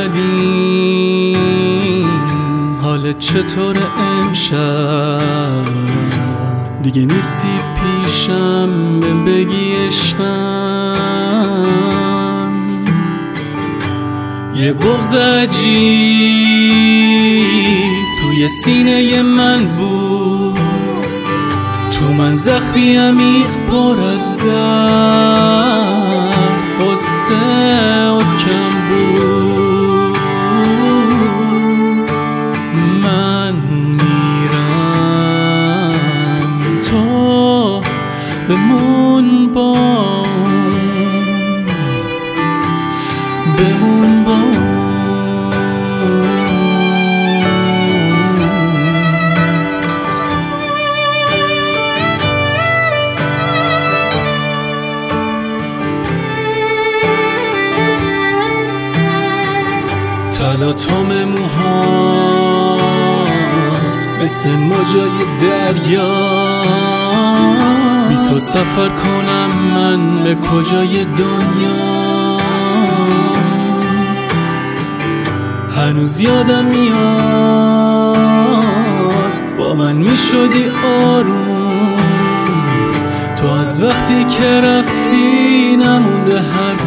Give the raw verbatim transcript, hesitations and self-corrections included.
قدیم، حالت چطور امشب؟ دیگه نیستی پیشم به بگی عشقم. یه بغض عجیب توی سینه من بود، تو من زخمی عمیق پر از درد، قصه و کم بود. من میرم تو بمون با بمون با تلاطم موهات مثل موجای دریا، بی تو سفر کنم من به کجای دنیا. هنوز یادم میاد با من میشدی آروم، تو از وقتی که رفتی نمونده حرف